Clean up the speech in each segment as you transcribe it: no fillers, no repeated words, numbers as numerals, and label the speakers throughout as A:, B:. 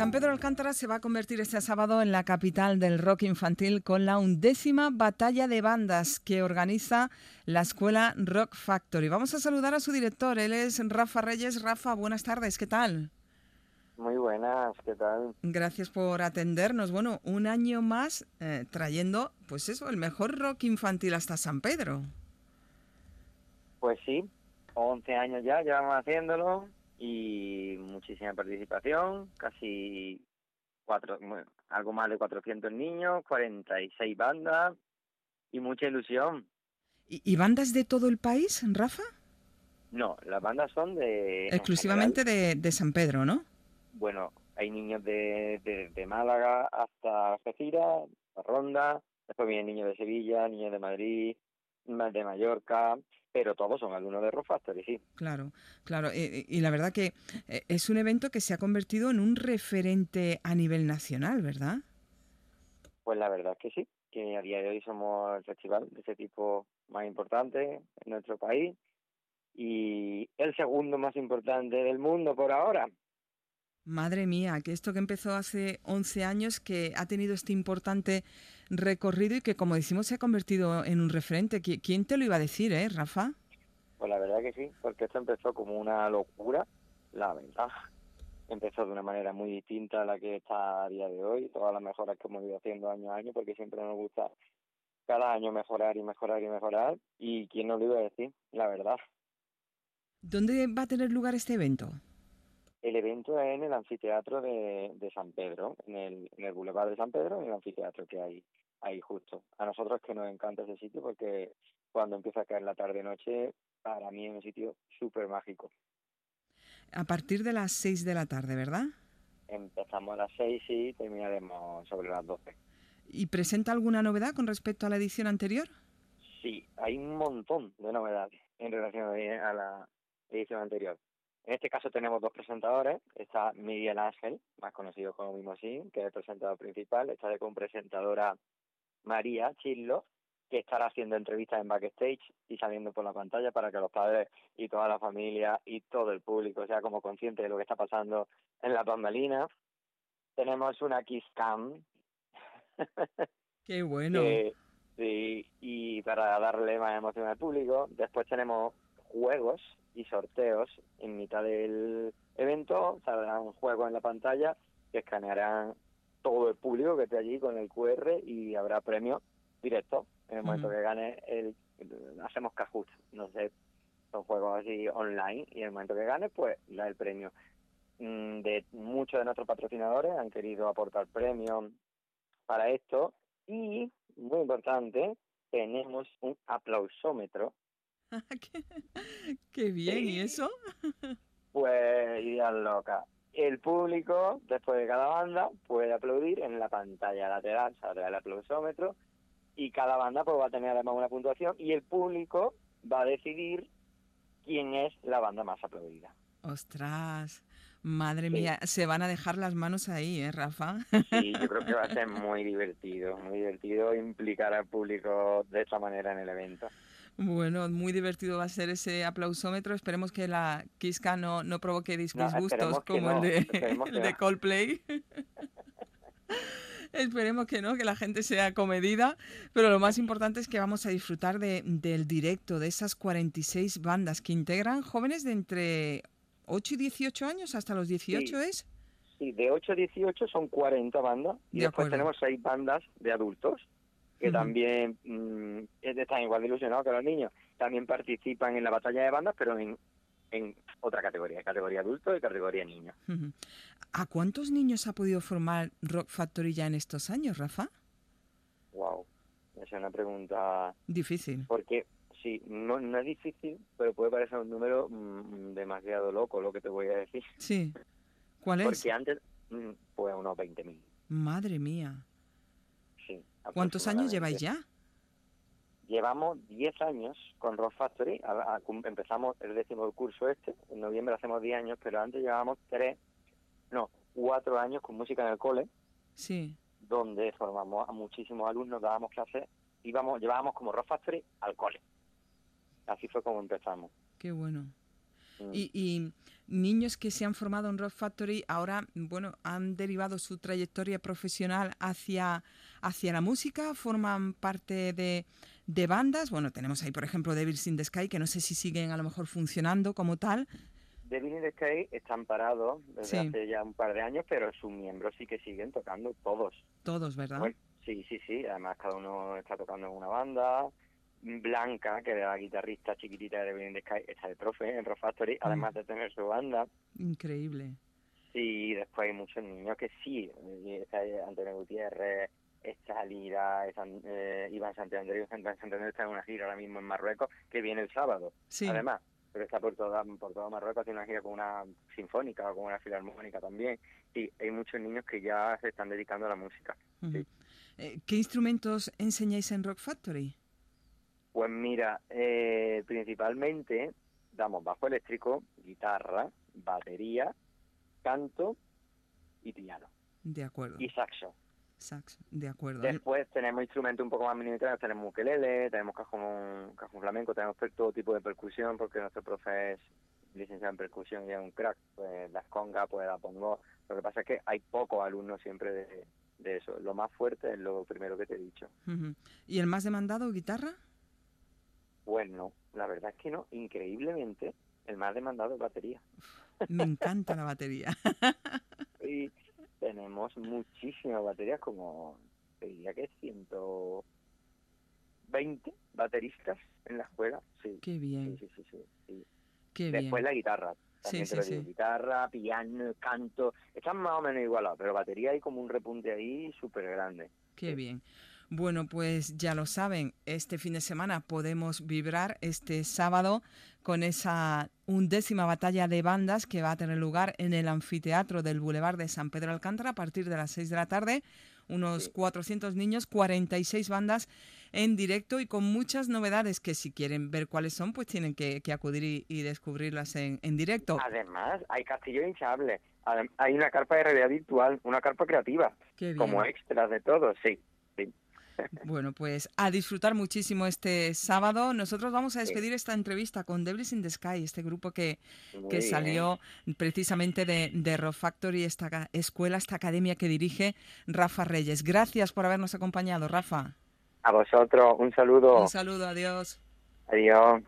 A: San Pedro Alcántara se va a convertir este sábado en la capital del rock infantil con la 11ª batalla de bandas que organiza la escuela Rock Factory. Vamos a saludar a su director, él es Rafa Reyes. Rafa, buenas tardes, ¿qué tal?
B: Muy buenas, ¿qué tal?
A: Gracias por atendernos. Bueno, un año más trayendo, pues eso, el mejor rock infantil hasta San Pedro.
B: Pues sí, 11 años ya llevamos haciéndolo y muchísima participación, casi algo más de 400 niños, 46 bandas y mucha ilusión.
A: ¿Y bandas de todo el país, Rafa?
B: No, las bandas son en general,
A: Exclusivamente de San Pedro, ¿no?
B: bueno, hay niños de Málaga hasta Algeciras, Ronda, después vienen niños de Sevilla, niños de Madrid, de Mallorca, pero todos son alumnos de Rock Factory, sí.
A: Claro, claro. Y la verdad que es un evento que se ha convertido en un referente a nivel nacional, ¿verdad?
B: Pues la verdad es que sí, que a día de hoy somos el festival de ese tipo más importante en nuestro país y el segundo más importante del mundo por ahora.
A: Madre mía, que esto que empezó hace 11 años, que ha tenido este importante recorrido y que, como decimos, se ha convertido en un referente. ¿Quién te lo iba a decir, Rafa?
B: Pues la verdad que sí, porque esto empezó como una locura, la verdad. Empezó de una manera muy distinta a la que está a día de hoy, todas las mejoras que hemos ido haciendo año a año, porque siempre nos gusta cada año mejorar y mejorar y mejorar. ¿Y quién nos lo iba a decir? La verdad.
A: ¿Dónde va a tener lugar este evento?
B: El evento es en el anfiteatro de San Pedro, en el Boulevard de San Pedro, en el anfiteatro que hay ahí justo. A nosotros es que nos encanta ese sitio porque cuando empieza a caer la tarde-noche, para mí es un sitio súper mágico.
A: A partir de las 6 de la tarde, ¿verdad?
B: Empezamos a las 6 y terminaremos sobre las 12.
A: ¿Y presenta alguna novedad con respecto a la edición anterior?
B: Sí, hay un montón de novedades en relación a la edición anterior. En este caso tenemos dos presentadores. Está Miguel Ángel, más conocido como Mimosín, que es el presentador principal. Está de presentadora María Chillo, que estará haciendo entrevistas en backstage y saliendo por la pantalla para que los padres y toda la familia y todo el público sea como consciente de lo que está pasando en las bambalinas. Tenemos una Kiss Cam
A: ¡Qué bueno!
B: que sí, y para darle más emoción al público. Después tenemos juegos y sorteos en mitad del evento. Saldrá un juego en la pantalla que escanearán todo el público que esté allí con el QR y habrá premios directos. En el momento
A: Ujú.
B: que gane, hacemos Kahoot, no sé, son juegos así online y en el momento que gane, pues da el premio. De muchos de nuestros patrocinadores han querido aportar premios para esto y, muy importante, tenemos un aplausómetro.
A: ¡Qué, qué bien! ¿Y eso?
B: Pues ideas loca. El público, después de cada banda, puede aplaudir en la pantalla lateral, saldrá el aplausómetro, y cada banda pues va a tener además una puntuación y el público va a decidir quién es la banda más aplaudida.
A: ¡Ostras! Madre
B: Sí,
A: mía, se van a dejar las manos ahí, Rafa?
B: sí, yo creo que va a ser muy divertido implicar al público de esta manera en el evento.
A: Bueno, muy divertido va a ser ese aplausómetro. Esperemos que la Kiska no provoque
B: No,
A: disgustos
B: esperemos que
A: como
B: no, esperemos que
A: el
B: no.
A: de Coldplay. Esperemos que no, que la gente sea comedida. Pero lo más importante es que vamos a disfrutar del directo de esas 46 bandas que integran jóvenes de entre 8 y 18 años, hasta los 18,
B: Sí,
A: ¿es?
B: sí, de 8 a 18 son 40 bandas y
A: De
B: después
A: acuerdo.
B: tenemos 6 bandas de adultos que
A: Ujú.
B: también están igual de ilusionados que los niños. También participan en la batalla de bandas, pero en otra categoría adulto y categoría niños.
A: Ujú. ¿A cuántos niños ha podido formar Rock Factory ya en estos años, Rafa?
B: Wow, esa es una pregunta,
A: Difícil.
B: porque sí, no es difícil, pero puede parecer un número demasiado loco lo que te voy a decir.
A: Sí. ¿Cuál es?
B: Porque antes, pues unos 20.000,
A: Madre mía.
B: sí,
A: ¿Cuántos años lleváis
B: aproximadamente.
A: ya?
B: Llevamos 10 años con Rock Factory. Empezamos el 10º curso en noviembre hacemos 10 años, pero antes llevábamos 4 años con música en el cole,
A: Sí.
B: donde formamos a muchísimos alumnos, dábamos clases, llevábamos como Rock Factory al cole. Así fue como empezamos.
A: Qué bueno. Y niños que se han formado en Rock Factory ahora, bueno, han derivado su trayectoria profesional hacia la música, forman parte de bandas. Bueno, tenemos ahí, por ejemplo, Devils in the Sky, que no sé si siguen a lo mejor funcionando como tal.
B: Devils in the Sky están parados desde hace ya un par de años, pero sus miembros sí que siguen tocando, todos.
A: Todos, ¿verdad?
B: Bueno, sí. Además, cada uno está tocando en una banda. Blanca, que era la guitarrista chiquitita de Devils in the Sky, está de profe en Rock Factory, además de tener su banda.
A: Increíble.
B: Y después hay muchos niños que sí. Está Antonio Gutiérrez, está Lira, Iván Santander. Iván Santander está en una gira ahora mismo en Marruecos, que viene el sábado. Sí. Además, pero está por todo Marruecos, haciendo una gira con una sinfónica o con una filarmónica también. Y hay muchos niños que ya se están dedicando a la música. Sí.
A: ¿Qué instrumentos enseñáis en Rock Factory?
B: Pues mira, principalmente damos bajo eléctrico, guitarra, batería, canto y piano.
A: De acuerdo.
B: Y saxo.
A: Saxo, de acuerdo.
B: Después tenemos instrumentos un poco más miniaturizados, tenemos ukelele, tenemos cajón flamenco, tenemos todo tipo de percusión, porque nuestro profe es licenciado en percusión y es un crack. Pues las congas, pues la pongo. Lo que pasa es que hay pocos alumnos siempre de eso. Lo más fuerte es lo primero que te he dicho.
A: ¿Y el más demandado, guitarra?
B: Pues no, la verdad es que no. Increíblemente, el más demandado es batería.
A: Me encanta la batería.
B: Y tenemos muchísimas baterías, como te diría que 120 bateristas en la escuela. Sí.
A: Qué bien.
B: Sí.
A: Qué
B: Después
A: bien.
B: La guitarra. También te lo digo, guitarra, piano, canto. Están más o menos igualados, pero batería hay como un repunte ahí súper grande.
A: Qué bien. Bueno, pues ya lo saben, este fin de semana podemos vibrar este sábado con esa 11ª batalla de bandas que va a tener lugar en el anfiteatro del Boulevard de San Pedro Alcántara a partir de las 6 de la tarde. Unos 400 niños, 46 bandas en directo y con muchas novedades que si quieren ver cuáles son, pues tienen que acudir y descubrirlas en directo.
B: Además, hay castillo hinchable, hay una carpa de realidad virtual, una carpa creativa, como extras de todo, sí.
A: Bueno, pues a disfrutar muchísimo este sábado. Nosotros vamos a despedir esta entrevista con Devils in the Sky, este grupo que salió precisamente de Rock Factory, esta escuela, esta academia que dirige Rafa Reyes. Gracias por habernos acompañado, Rafa.
B: A vosotros, un saludo.
A: Un saludo, adiós.
B: Adiós.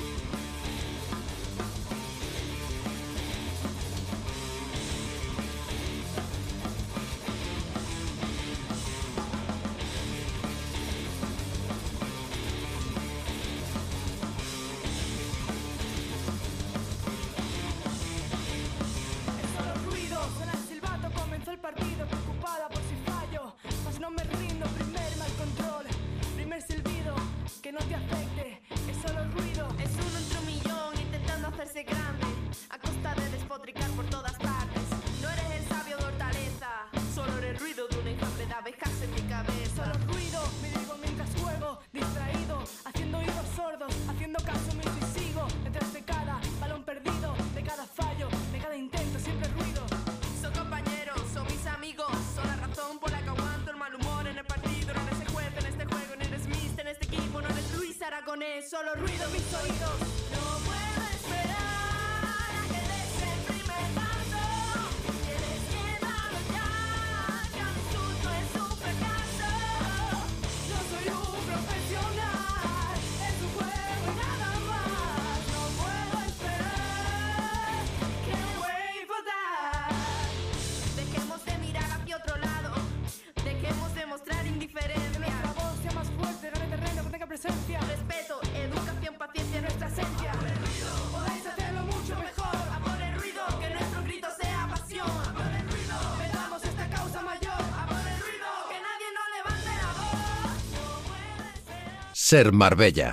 C: No te afecte, es solo ruido. Es uno entre un millón intentando hacerse grande a costa de despotricar por todas partes. No eres el sabio de Hortaleza, solo eres ruido de un enjambre de abejas en mi cabeza. Solo ruido, me digo mientras juego, distraído, haciendo oídos sordos, haciendo caso omiso y sigo detrás de cada balón perdido, de cada fallo, de cada intento, siempre ruido. Son compañeros, son mis amigos, son la razón por la que aguanto el mal humor en el partido. No eres el juez en este juego, ni eres Mist en este equipo, no eres Luis Aragonés, solo ruido en mis oídos. No puedo esperar a que des el primer paso. Tienes que darlo ya, cada insulto es un fracaso. Yo soy un profesional, es un juego y nada más. No puedo esperar, can't wait for that. Dejemos de mirar hacia otro lado, dejemos de mostrar indiferencia. Que nuestra voz sea más fuerte, gane terreno, que tenga presencia. Respeto, educación, paciencia, nuestra esencia. Podéis hacerlo mucho mejor. A por el ruido, que nuestro grito sea pasión. A por el ruido, pedamos esta causa mayor. A por el ruido, que nadie nos levante la voz. No puede ser.
D: Ser Marbella.